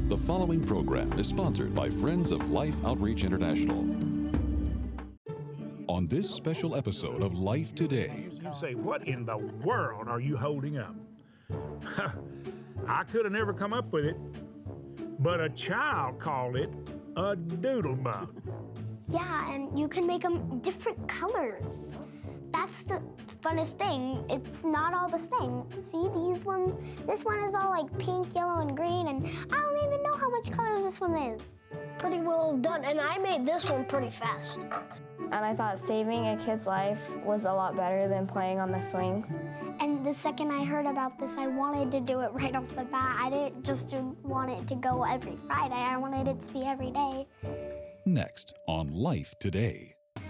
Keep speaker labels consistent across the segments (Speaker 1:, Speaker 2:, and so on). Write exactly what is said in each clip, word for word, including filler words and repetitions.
Speaker 1: The following program is sponsored by Friends of Life Outreach International. On this special episode of Life Today.
Speaker 2: You say, what in the world are you holding up? I could have never come up with it, but a child called it a doodle bug.
Speaker 3: Yeah, and you can make them different colors. That's the funnest thing. It's not all the same. See these ones? This one is all like pink, yellow, and green, and I don't even know how much colors this one is.
Speaker 4: Pretty well done, and I made this one pretty fast.
Speaker 5: And I thought saving a kid's life was a lot better than playing on the swings.
Speaker 3: And the second I heard about this, I wanted to do it right off the bat. I didn't just want it to go every Friday. I wanted it to be every day.
Speaker 1: Next on Life Today.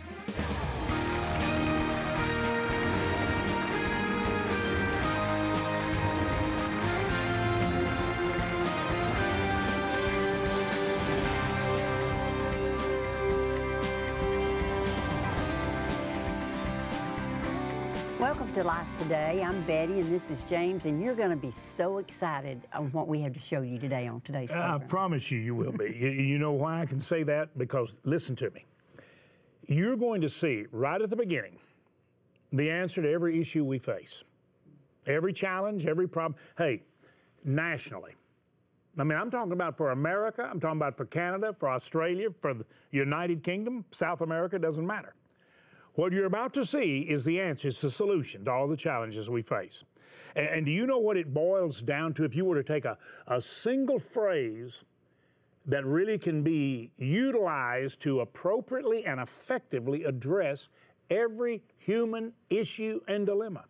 Speaker 6: Welcome to Life Today. I'm Betty, and this is James, and you're going to be so excited on what we have to show you today on today's program.
Speaker 2: I promise you, you will be. you, you know why I can say that? Because, listen to me. You're going to see, right at the beginning, the answer to every issue we face. Every challenge, every problem. Hey, nationally. I mean, I'm talking about for America, I'm talking about for Canada, for Australia, for the United Kingdom, South America, doesn't matter. What you're about to see is the answer, it's the solution to all the challenges we face. And, and do you know what it boils down to? If you were to take a, a single phrase that really can be utilized to appropriately and effectively address every human issue and dilemma,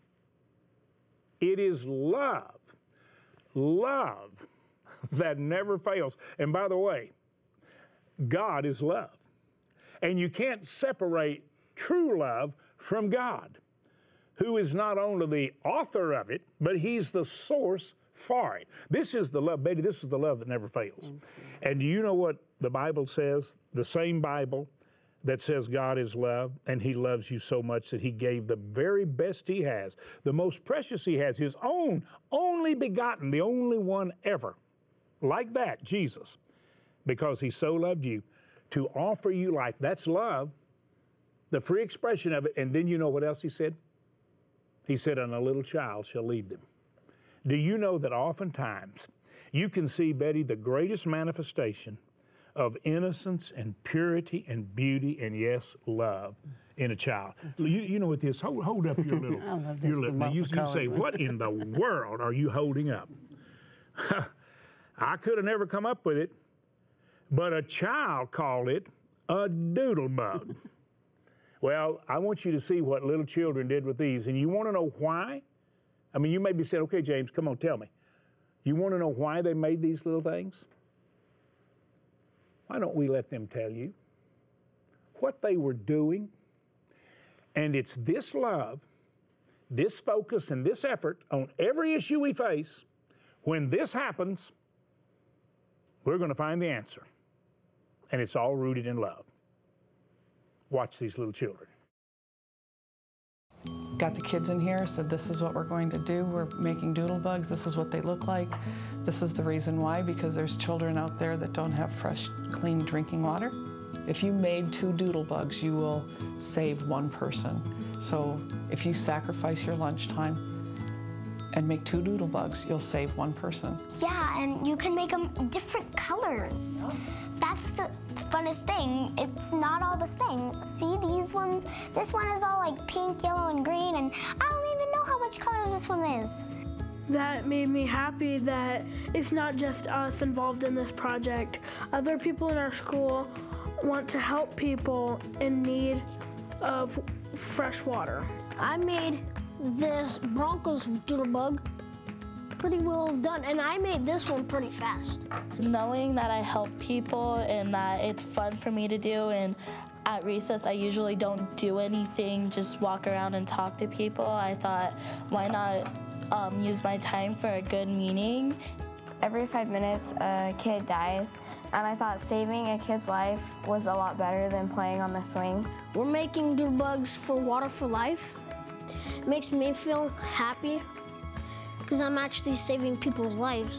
Speaker 2: it is love. Love that never fails. And by the way, God is love. And you can't separate true love from God, who is not only the author of it, but He's the source for it. This is the love, Betty, this is the love that never fails. And do you know what the Bible says? The same Bible that says God is love, and He loves you so much that He gave the very best He has, the most precious He has, His own, only begotten, the only one ever, like that, Jesus, because He so loved you, to offer you life. That's love. The free expression of it, and then you know what else He said? He said, and a little child shall lead them. Do you know that oftentimes you can see, Betty, the greatest manifestation of innocence and purity and beauty and, yes, love in a child? You, you know what this, hold, hold up your little, your little, now you, you say, what in the world are you holding up? I could have never come up with it, but a child called it a doodle bug. Well, I want you to see what little children did with these. And you want to know why? I mean, you may be saying, okay, James, come on, tell me. You want to know why they made these little things? Why don't we let them tell you what they were doing? And it's this love, this focus, and this effort on every issue we face. When this happens, we're going to find the answer. And it's all rooted in love. Watch these little children.
Speaker 7: Got the kids in here, said this is what we're going to do. We're making doodle bugs. This is what they look like. This is the reason why, because there's children out there that don't have fresh, clean drinking water. If you made two doodle bugs, you will save one person. So if you sacrifice your lunchtime and make two doodle bugs, you'll save one person.
Speaker 3: Yeah, and you can make them different colors. That's the funnest thing. It's not all the same. See these ones? This one is all like pink, yellow, and green, and I don't even know how much colors this one is.
Speaker 8: That made me happy that it's not just us involved in this project. Other people in our school want to help people in need of fresh water.
Speaker 4: I made this Broncos doodle bug pretty well done, and I made this one pretty fast.
Speaker 9: Knowing that I help people and that it's fun for me to do, and at recess I usually don't do anything, just walk around and talk to people, I thought, why not um, use my time for a good meaning?
Speaker 5: Every five minutes, a kid dies, and I thought saving a kid's life was a lot better than playing on the swing.
Speaker 4: We're making doodle bugs for Water for Life. It makes me feel happy because I'm actually saving people's lives.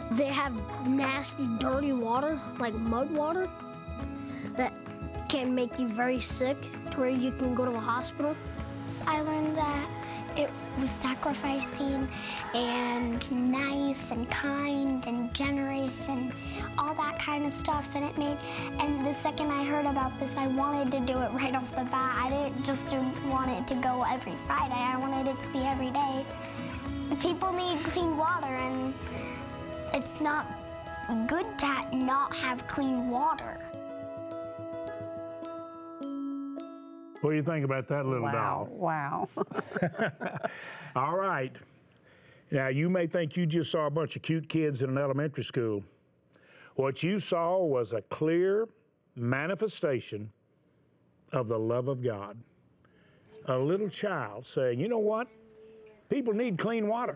Speaker 4: they have nasty, dirty water, like mud water, that can make you very sick to where you can go to the hospital.
Speaker 3: I learned that it was sacrificing and nice and kind and generous and all that kind of stuff, and it made, and the second I heard about this, I wanted to do it right off the bat. I didn't just want it to go every Friday, I wanted it to be every day. People need clean water, and it's not good to not have clean water.
Speaker 2: What do you think about that little
Speaker 6: Wow,
Speaker 2: doll?
Speaker 6: wow.
Speaker 2: All right. Now, you may think you just saw a bunch of cute kids in an elementary school. What you saw was a clear manifestation of the love of God. A little child saying, you know what? People need clean water.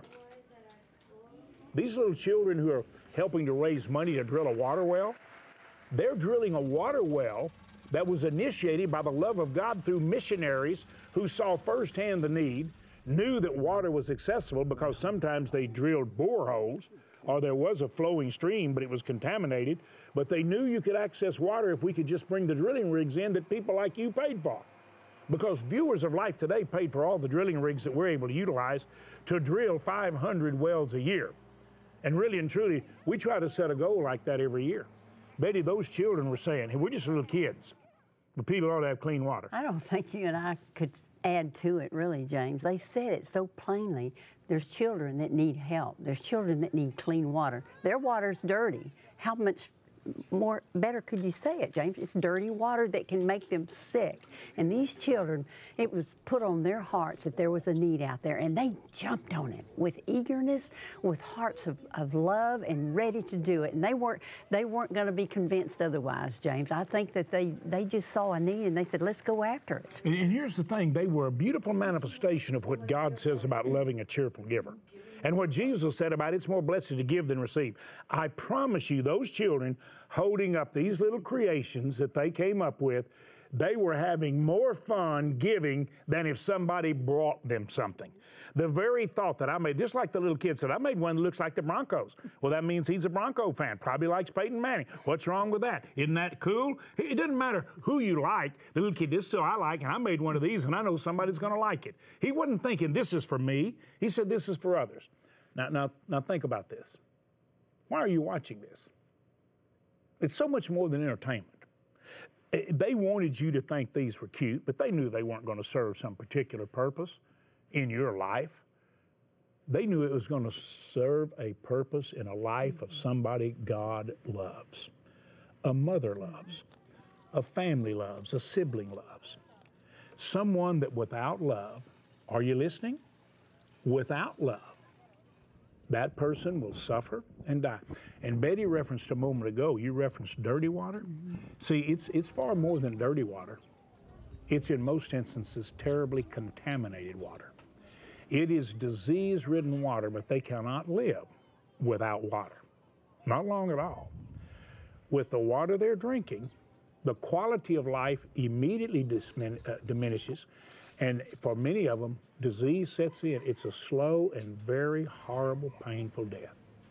Speaker 2: These little children who are helping to raise money to drill a water well, they're drilling a water well that was initiated by the love of God through missionaries who saw firsthand the need, knew that water was accessible because sometimes they drilled boreholes or there was a flowing stream, but it was contaminated. But they knew you could access water if we could just bring the drilling rigs in that people like you paid for. Because Viewers of Life today paid for all the drilling rigs that we're able to utilize to drill five hundred wells a year. And really and truly, we try to set a goal like that every year. Betty, those children were saying, hey, we're just little kids, but people ought to have clean water.
Speaker 6: I don't think you and I could add to it, really, James. They said it so plainly. There's children that need help. There's children that need clean water. Their water's dirty. How much more better could you say it, James? It's dirty water that can make them sick. And these children, it was put on their hearts that there was a need out there, and they jumped on it with eagerness, with hearts of, of love, and ready to do it. And they weren't they weren't going to be convinced otherwise, James. I think that they, they just saw a need, and they said, let's go after it.
Speaker 2: And, and here's the thing, they were a beautiful manifestation of what God says about loving a cheerful giver. And what Jesus said about it's more blessed to give than receive. I promise you, those children holding up these little creations that they came up with, they were having more fun giving than if somebody brought them something. The very thought that I made, just like the little kid said, I made one that looks like the Broncos. Well, that means he's a Bronco fan, probably likes Peyton Manning. What's wrong with that? Isn't that cool? It doesn't matter who you like. The little kid, this is so I like, and I made one of these, and I know somebody's going to like it. He wasn't thinking, this is for me. He said, this is for others. Now, now, now think about this. Why are you watching this? It's so much more than entertainment. They wanted you to think these were cute, but they knew they weren't going to serve some particular purpose in your life. They knew it was going to serve a purpose in a life of somebody God loves, a mother loves, a family loves, a sibling loves, someone that without love, are you listening? Without love, that person will suffer and die. And Betty referenced a moment ago, you referenced dirty water. Mm-hmm. See, it's, it's far more than dirty water. It's in most instances terribly contaminated water. It is disease-ridden water, but they cannot live without water. Not long at all. With the water they're drinking, the quality of life immediately dismin- uh, diminishes, and for many of them, disease sets in. It's a slow and very horrible, painful death.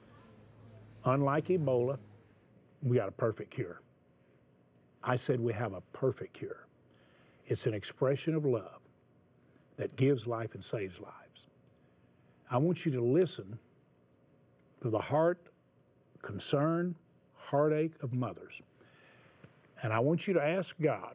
Speaker 2: Unlike Ebola, we got a perfect cure. I said we have a perfect cure. It's an expression of love that gives life and saves lives. I want you to listen to the heart, concern, heartache of mothers. And I want you to ask God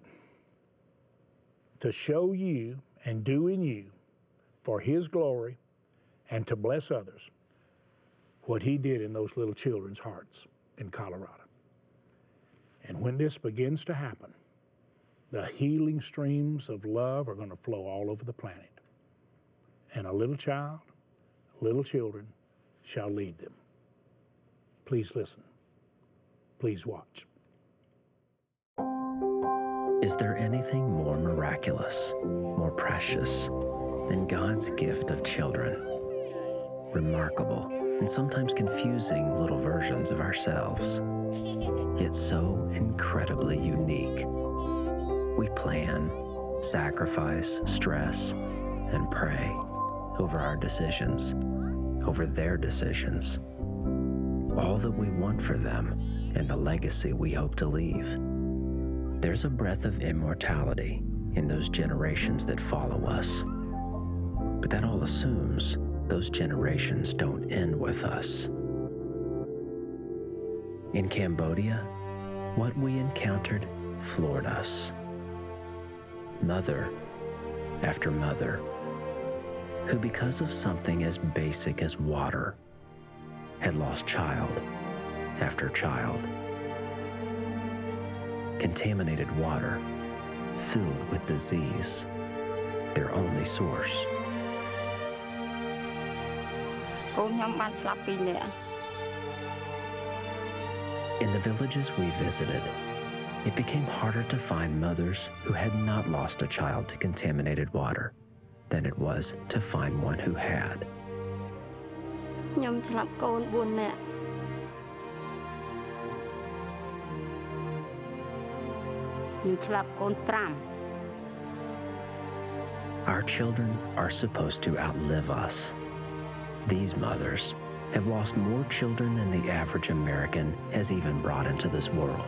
Speaker 2: to show you and do in you for His glory and to bless others what He did in those little children's hearts in Colorado. And when this begins to happen, the healing streams of love are going to flow all over the planet. And a little child, little children shall lead them. Please listen. Please watch.
Speaker 10: Is there anything more miraculous, more precious than God's gift of children? Remarkable and sometimes confusing little versions of ourselves, yet so incredibly unique. We plan, sacrifice, stress, and pray over our decisions, over their decisions. all that we want for them and the legacy we hope to leave. There's a breath of immortality in those generations that follow us. But that all assumes those generations don't end with us. In Cambodia, what we encountered floored us. Mother after mother, who because of something as basic as water, had lost child after child. Contaminated water filled with disease, their only source. In the villages we visited, it became harder to find mothers who had not lost a child to contaminated water than it was to find one who had. Our children are supposed to outlive us. These mothers have lost more children than the average American has even brought into this world.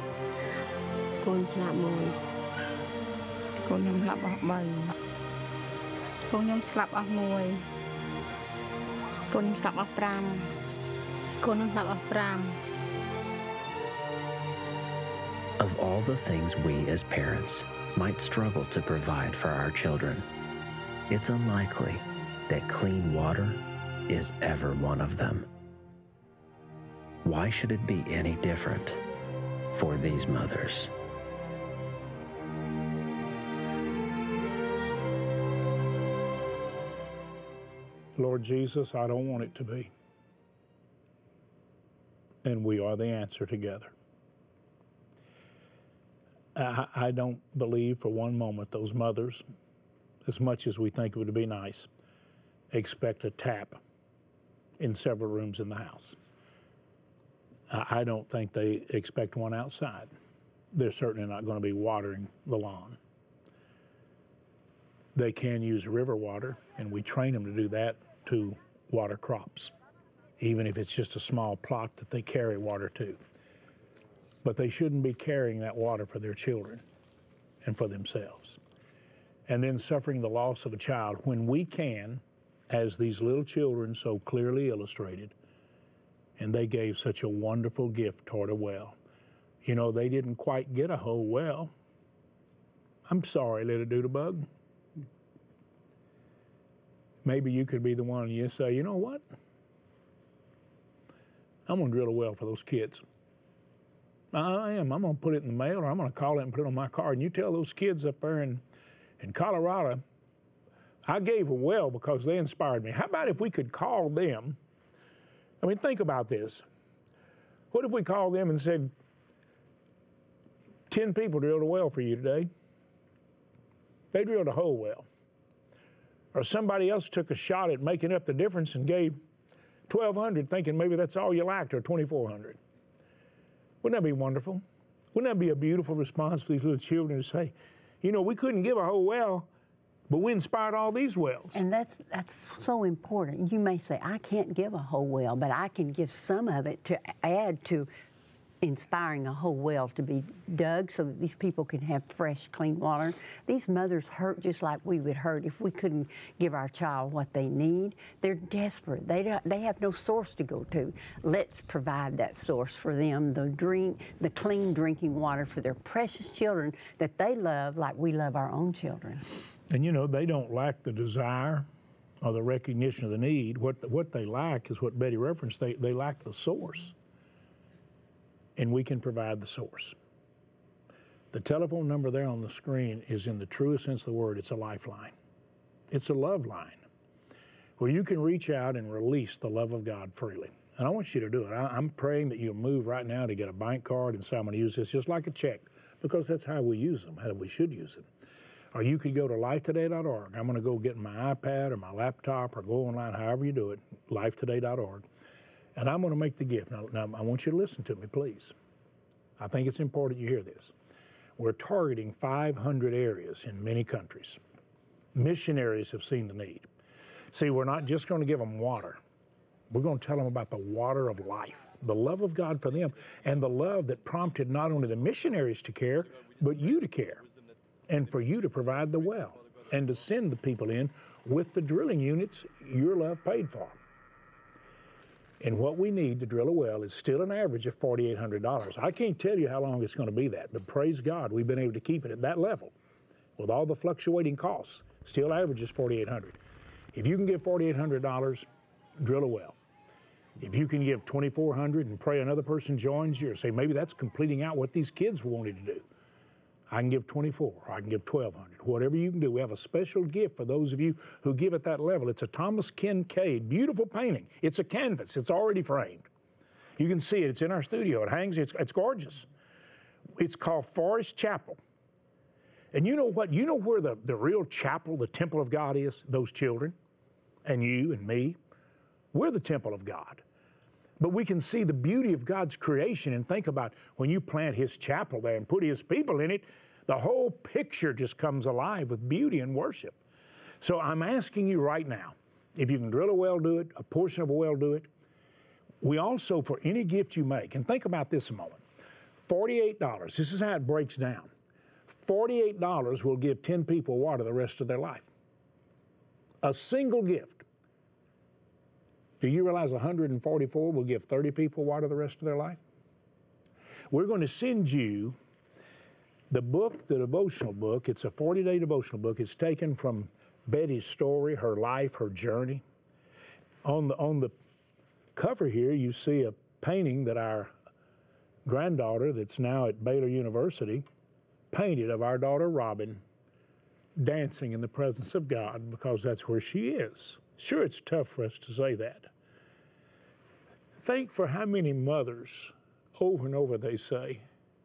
Speaker 10: Of all the things we as parents might struggle to provide for our children, it's unlikely that clean water is ever one of them. Why should it be any different for these mothers?
Speaker 2: Lord Jesus, I don't want it to be. And we are the answer together. I, I don't believe for one moment those mothers, as much as we think it would be nice, expect a tap in several rooms in the house. I, I don't think they expect one outside. They're certainly not going to be watering the lawn. They can use river water, and we train them to do that to water crops, even if it's just a small plot that they carry water to. But they shouldn't be carrying that water for their children and for themselves. And then suffering the loss of a child when we can, as these little children so clearly illustrated, and they gave such a wonderful gift toward a well. You know, they didn't quite get a whole well. I'm sorry, little doodlebug. Maybe you could be the one and you say, you know what? I'm going to drill a well for those kids. I am. I'm going to put it in the mail, or I'm going to call it and put it on my card. And you tell those kids up there in, in Colorado, I gave a well because they inspired me. How about if we could call them? I mean, think about this. What if we called them and said, ten people drilled a well for you today. They drilled a whole well. Or somebody else took a shot at making up the difference and gave twelve hundred, thinking maybe that's all you liked, or twenty-four hundred. Wouldn't that be wonderful? Wouldn't that be a beautiful response for these little children to say, you know, we couldn't give a whole well, but we inspired all these wells.
Speaker 6: And that's that's so important. You may say, I can't give a whole well, but I can give some of it to add to inspiring a whole well to be dug so that these people can have fresh, clean water. These mothers hurt just like we would hurt if we couldn't give our child what they need. They're desperate. They don't, they have no source to go to. Let's provide that source for them, the drink, the clean drinking water for their precious children that they love like we love our own children.
Speaker 2: And you know, they don't lack the desire or the recognition of the need. What, what they lack is what Betty referenced. They, they lack the source. And we can provide the source. The telephone number there on the screen is, in the truest sense of the word, it's a lifeline. It's a love line where you can reach out and release the love of God freely. And I want you to do it. I, I'm praying that you'll move right now to get a bank card and say, I'm going to use this just like a check, because that's how we use them, how we should use them. Or you could go to life today dot org. I'm going to go get my iPad or my laptop or go online, however you do it, life today dot org. And I'm going to make the gift. Now, now, I want you to listen to me, please. I think it's important you hear this. We're targeting five hundred areas in many countries. Missionaries have seen the need. See, we're not just going to give them water. We're going to tell them about the water of life, the love of God for them, and the love that prompted not only the missionaries to care, but you to care, and for you to provide the well, and to send the people in with the drilling units your love paid for. And what we need to drill a well is still an average of four thousand eight hundred dollars. I can't tell you how long it's going to be that, but praise God, we've been able to keep it at that level with all the fluctuating costs. Still averages four thousand eight hundred dollars. If you can give four thousand eight hundred dollars, drill a well. If you can give twenty-four hundred dollars and pray another person joins you, or say maybe that's completing out what these kids wanted to do, I can give twenty-four, or I can give twelve hundred. Whatever you can do, we have a special gift for those of you who give at that level. It's a Thomas Kincaid, beautiful painting. It's a canvas. It's already framed. You can see it. It's in our studio. It hangs. It's, it's gorgeous. It's called Forest Chapel. And you know what? You know where the, the real chapel, the temple of God is? Those children, and you and me. We're the temple of God. But we can see the beauty of God's creation and think about when you plant His chapel there and put His people in it, the whole picture just comes alive with beauty and worship. So I'm asking you right now, if you can drill a well, do it. A portion of a well, do it. We also, for any gift you make, and think about this a moment, forty-eight dollars, this is how it breaks down. forty-eight dollars will give ten people water the rest of their life. A single gift. Do you realize one hundred forty-four will give thirty people water the rest of their life? We're going to send you the book, the devotional book. It's a forty-day devotional book. It's taken from Betty's story, her life, her journey. On the, on the cover here, you see a painting that our granddaughter, that's now at Baylor University, painted of our daughter Robin dancing in the presence of God, because that's where she is. Sure, it's tough for us to say that. Think for how many mothers, over and over they say,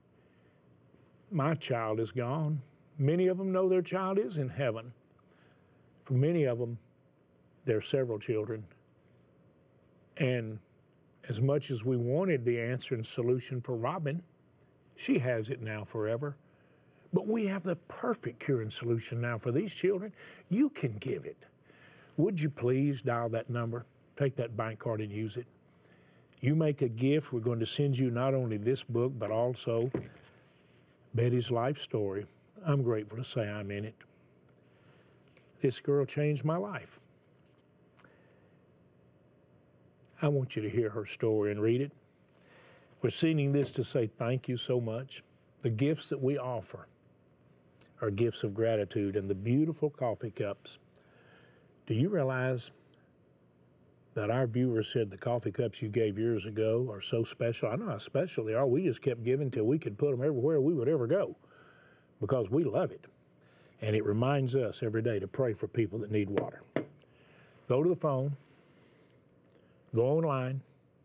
Speaker 2: my child is gone. Many of them know their child is in heaven. For many of them, there are several children. And as much as we wanted the answer and solution for Robin, she has it now forever. But we have the perfect cure and solution now for these children. You can give it. Would you please dial that number, take that bank card and use it. You make a gift, we're going to send you not only this book, but also Betty's life story. I'm grateful to say I'm in it. This girl changed my life. I want you to hear her story and read it. We're sending this to say thank you so much. The gifts that we offer are gifts of gratitude, and the beautiful coffee cups. Do you realize that our viewers said the coffee cups you gave years ago are so special? I know how special they are. We just kept giving till we could put them everywhere we would ever go because we love it. And it reminds us every day to pray for people that need water. Go to the phone, go online,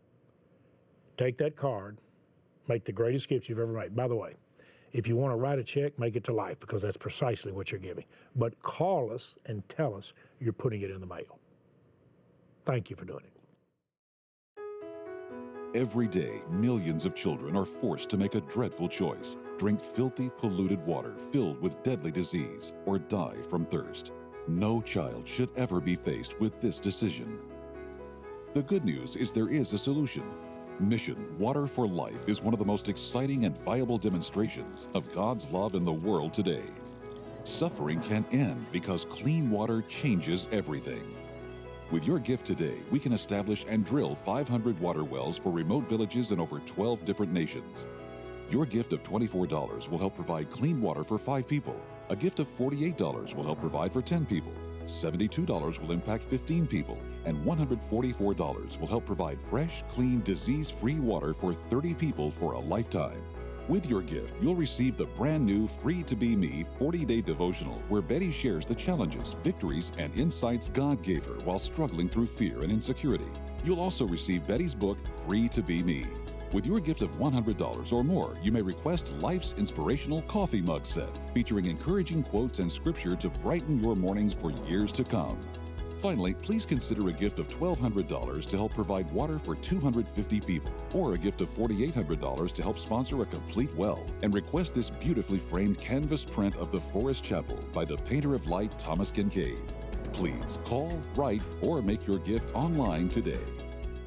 Speaker 2: take that card, make the greatest gift you've ever made. By the way, if you want to write a check, make it to Life, because that's precisely what you're giving. But call us and tell us you're putting it in the mail. Thank you for doing it.
Speaker 1: Every day, millions of children are forced to make a dreadful choice: drink filthy, polluted water filled with deadly disease, or die from thirst. No child should ever be faced with this decision. The good news is there is a solution. Mission Water for Life is one of the most exciting and viable demonstrations of God's love in the world today. Suffering can end because clean water changes everything. With your gift today, we can establish and drill five hundred water wells for remote villages in over twelve different nations. Your gift of twenty-four dollars will help provide clean water for five people. A gift of forty-eight dollars will help provide for ten people. seventy-two dollars will impact fifteen people, and one hundred forty-four dollars will help provide fresh, clean, disease-free water for thirty people for a lifetime. With your gift, you'll receive the brand new Free to Be Me forty-day devotional, where Betty shares the challenges, victories, and insights God gave her while struggling through fear and insecurity. You'll also receive Betty's book, Free to Be Me. With your gift of one hundred dollars or more, you may request Life's Inspirational Coffee Mug Set, featuring encouraging quotes and scripture to brighten your mornings for years to come. Finally, please consider a gift of twelve hundred dollars to help provide water for two hundred fifty people, or a gift of forty-eight hundred dollars to help sponsor a complete well, and request this beautifully framed canvas print of the Forest Chapel by the painter of light, Thomas Kincaid. Please call, write, or make your gift online today.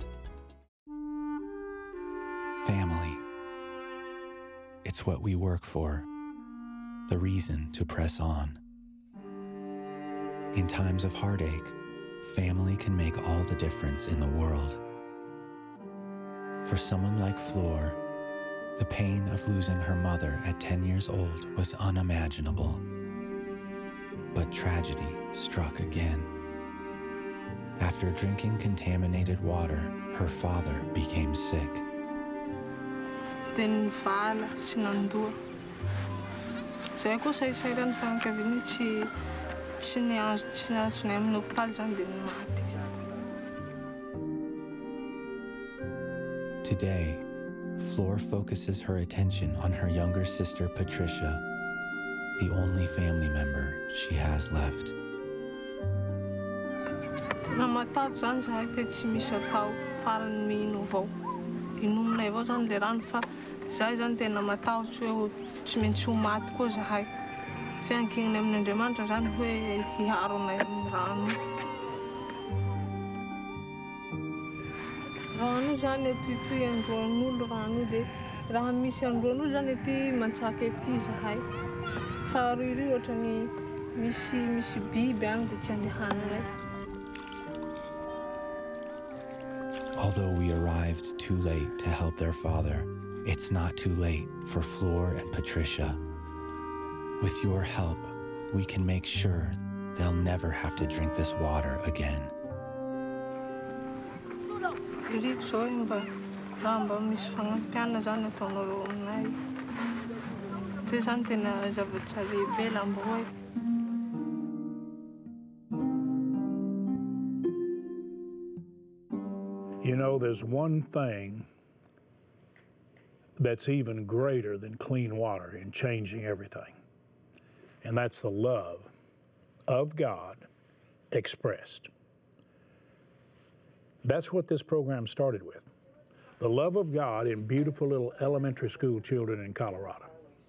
Speaker 11: Family. It's what we work for, the reason to press on. In times of heartache, family can make all the difference in the world. For someone like Flor, the pain of losing her mother at ten years old was unimaginable. But tragedy struck again. After drinking contaminated water, her father became sick.
Speaker 12: Then vala sinandua. Zay ko say-sayran fianakaviana tsy tsy niazo tsy niazo ny amin'ny hôpitaly zany dia nimaty.
Speaker 11: Today, Flor focuses her attention on her younger sister Patricia, the only family member she has left.
Speaker 12: Namatao zany zahay fa tsy misy atao farany mino avao. Inominay avao zany le rano fa zahay zany tena matahotra hoe tsy maintsy ho maty koa zahay. Fiankinana amin'Andriamanitra zany hoe hiaro anay amin'ny rano. Rano zany atoitoy androan'olo rano dia raha misy androan'olo zany ety mantsaka ety zahay. Fa roiroy ohatrany misy misy biby agny dia tsy andehananay.
Speaker 11: Although we arrived too late to help their father, it's not too late for Flor and Patricia. With your help, we can make sure they'll never have to drink this water again.
Speaker 12: Iriko zao mba raha mba misy fagnampiana zany ataonareo aminay. Zay zany tena zavatra lehibe lamba hoe.
Speaker 2: You know, there's one thing that's even greater than clean water in changing everything, and that's the love of God expressed. That's what this program started with, the love of God in beautiful little elementary school children in Colorado.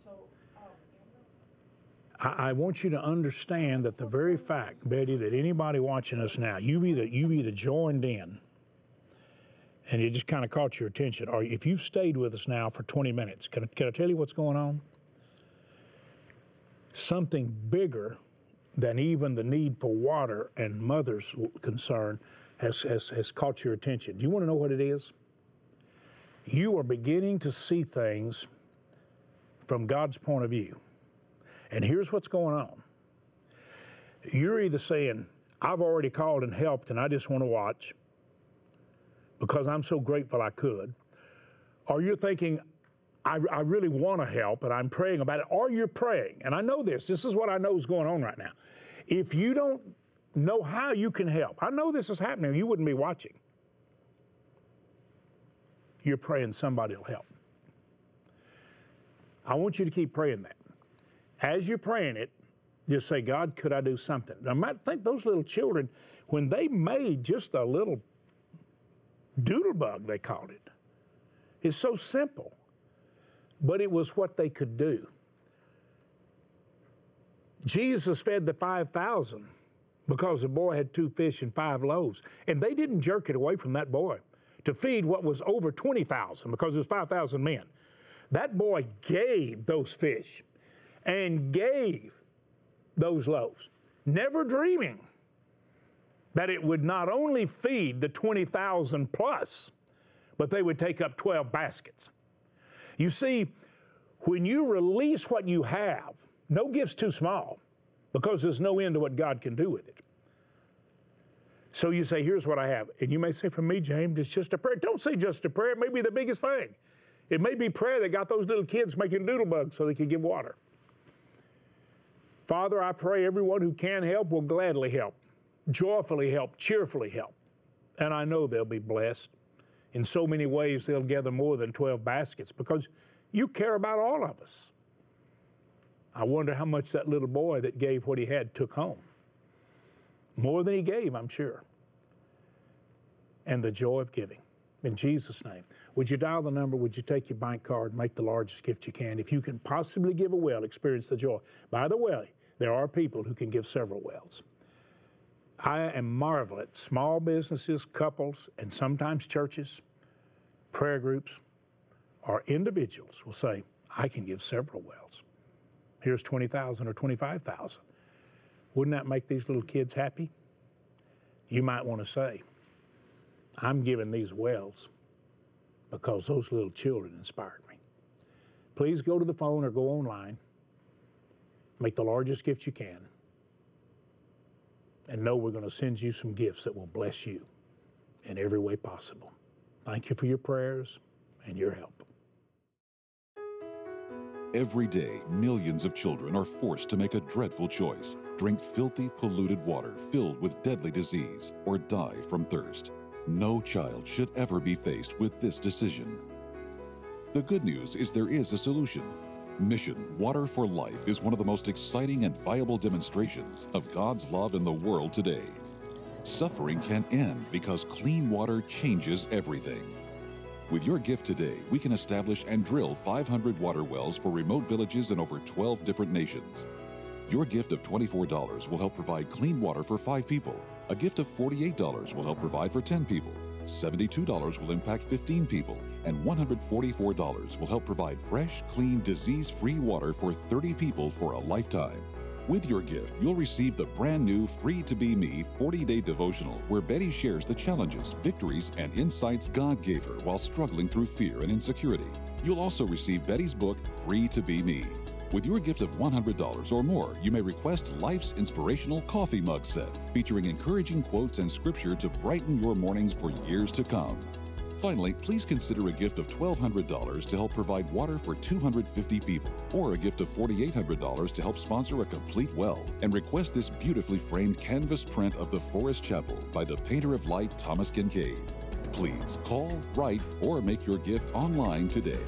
Speaker 2: I, I want you to understand that the very fact, Betty, that anybody watching us now, you've either, you've either joined in and it just kind of caught your attention, or if you've stayed with us now for twenty minutes, can I, can I tell you what's going on? Something bigger than even the need for water and mother's concern has, has, has caught your attention. Do you want to know what it is? You are beginning to see things from God's point of view. And here's what's going on. You're either saying, I've already called and helped and I just want to watch because I'm so grateful I could. Or you're thinking, I, I really want to help and I'm praying about it. Or you're praying, and I know this, this is what I know is going on right now. If you don't know how you can help, I know this is happening, you wouldn't be watching. You're praying somebody will help. I want you to keep praying that. As you're praying it, just say, God, could I do something? Now, I might think those little children, when they made just a little doodle bug, they called it. It's so simple, but it was what they could do. Jesus fed the five thousand because the boy had two fish and five loaves, and they didn't jerk it away from that boy to feed what was over twenty thousand because it was five thousand men. That boy gave those fish and gave those loaves, never dreaming that it would not only feed the twenty thousand plus, but they would take up twelve baskets. You see, when you release what you have, no gift's too small because there's no end to what God can do with it. So you say, here's what I have. And you may say, for me, James, it's just a prayer. Don't say just a prayer. It may be the biggest thing. It may be prayer that got those little kids making doodle bugs so they could give water. Father, I pray everyone who can help will gladly help, joyfully help, cheerfully help. And I know they'll be blessed. In so many ways, they'll gather more than twelve baskets because you care about all of us. I wonder how much that little boy that gave what he had took home. More than he gave, I'm sure. And the joy of giving. In Jesus' name. Would you dial the number? Would you take your bank card and make the largest gift you can? If you can possibly give a well, experience the joy. By the way, there are people who can give several wells. I am marveled at small businesses, couples, and sometimes churches, prayer groups, or individuals will say, I can give several wells. Here's twenty thousand dollars or twenty-five thousand dollars. Wouldn't that make these little kids happy? You might want to say, I'm giving these wells because those little children inspired me. Please go to the phone or go online. Make the largest gift you can. And know we're going to send you some gifts that will bless you in every way possible. Thank you for your prayers and your help.
Speaker 1: Every day, millions of children are forced to make a dreadful choice: drink filthy, polluted water filled with deadly disease or die from thirst. No child should ever be faced with this decision. The good news is there is a solution. Mission Water for Life is one of the most exciting and viable demonstrations of God's love in the world today. Suffering can end because clean water changes everything. With your gift today, we can establish and drill five hundred water wells for remote villages in over twelve different nations. Your gift of twenty-four dollars will help provide clean water for five people. A gift of forty-eight dollars will help provide for ten people. seventy-two dollars will impact fifteen people. And one hundred forty-four dollars will help provide fresh, clean, disease-free water for thirty people for a lifetime. With your gift, you'll receive the brand new Free to Be Me forty-day devotional where Betty shares the challenges, victories, and insights God gave her while struggling through fear and insecurity. You'll also receive Betty's book, Free to Be Me. With your gift of one hundred dollars or more, you may request Life's Inspirational Coffee Mug Set, featuring encouraging quotes and scripture to brighten your mornings for years to come. Finally, please consider a gift of twelve hundred dollars to help provide water for two hundred fifty people, or a gift of forty-eight hundred dollars to help sponsor a complete well, and request this beautifully framed canvas print of the Forest Chapel by the painter of light, Thomas Kincaid. Please call, write, or make your gift online today.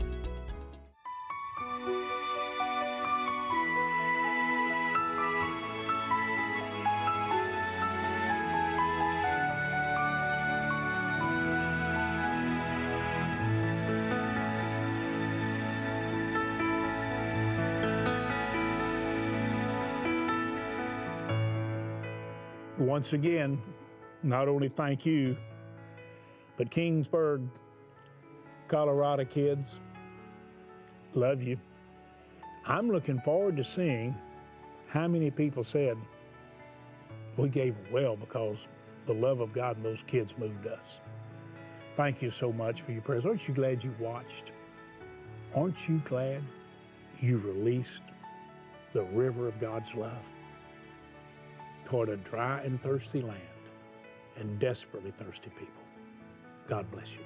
Speaker 2: Once again, not only thank you, but Kingsburg, Colorado kids, love you. I'm looking forward to seeing how many people said we gave well because the love of God and those kids moved us. Thank you so much for your prayers. Aren't you glad you watched? Aren't you glad you released the river of God's love toward a dry and thirsty land and desperately thirsty people? God bless you.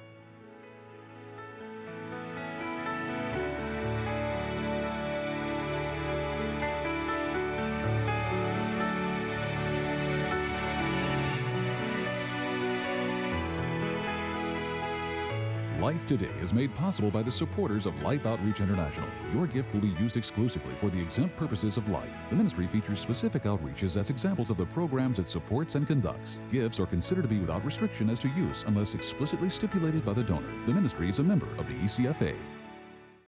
Speaker 13: Life Today is made possible by the supporters of Life Outreach International. Your gift will be used exclusively for the exempt purposes of life. The ministry features specific outreaches as examples of the programs it supports and conducts. Gifts are considered to be without restriction as to use unless explicitly stipulated by the donor. The ministry is a member of the E C F A.